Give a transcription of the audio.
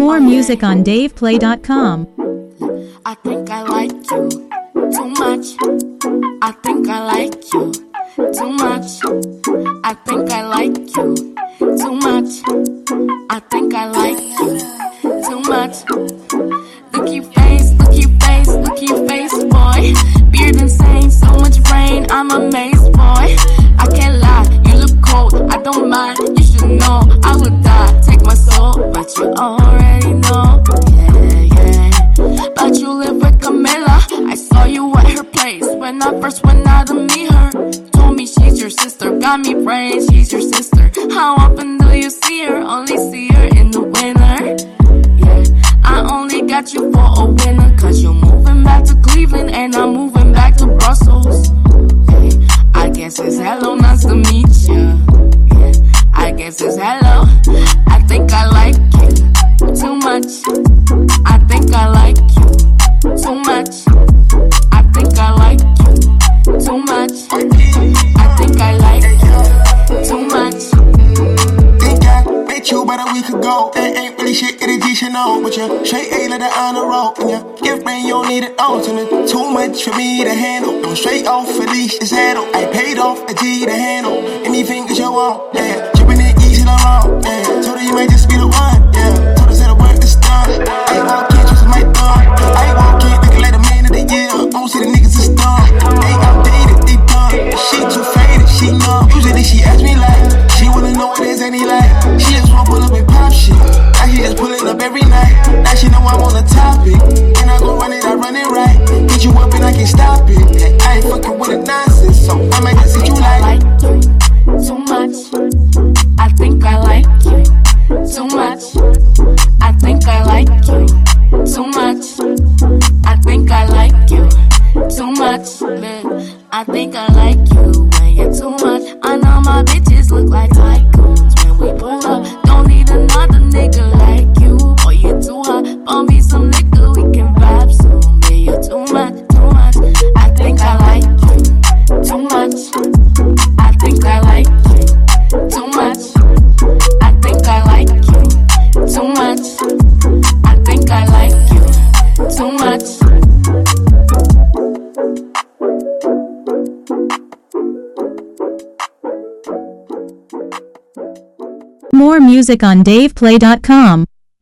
More music on DavePlay.com. I think I like you too much. I think I like you too much. I think I like you too much. I think I like you too much. Looky face, looky face, looky face, boy. Beard insane, so much rain, I'm amazed, boy. I can't lie, you look cold, I don't mind. You should know, I would die, take my soul, but you already know. But you live with Camilla. I saw you at her place when I first went out to meet her. Told me she's your sister, got me praying she's your sister. How often do you see her? Only see her in the winter. Yeah, I only got you for a winner, cause you're moving back to Cleveland and I'm moving back to Brussels. Hey, I guess it's hello, nice to meet you. Yeah, I guess it's hello. I think I like you too much. I think I like you too much. I think I like you too much. I think I like you too much. Think I met you about a week ago. That ain't really shit that a G should know. But you're straight A, let it on the road. And your gift man, you don't need it all. Too much for me to handle. I'm straight off, at least it's handle. I paid off a G to handle anything that you want. Yeah, dripping it easy to roll. Yeah, told her you might just be the one. Yeah, told her that the work is done. I ain't walk in, just my thumb. I ain't walk in, looking like the man of the year. Most of the niggas is dumb. They outdated, they dumb. She too faded, she numb. Usually she asks me like, she wanna know what there's any like. She just wanna pull up and pop shit. Now she just pulling up every night. Now she know I'm on the topic. And I gon' run it, I run it right. Get you up and I can't stop it. I ain't fucking with the nonsense, so I might just hit you like. I like you too much. I think I like you too much. I think I like you too much. I think I like you too much. I think I like you when you're too much. I know my bitches look like tycoons when we pull up. Don't need another nigga like you. Boy, you're too hot. Bump me some liquor, we can vibe soon. Yeah, you're too much, too much. I think I like you too much. I think I like you too much. I think I like you too much. I think I like you too much. More music on DavePlay.com.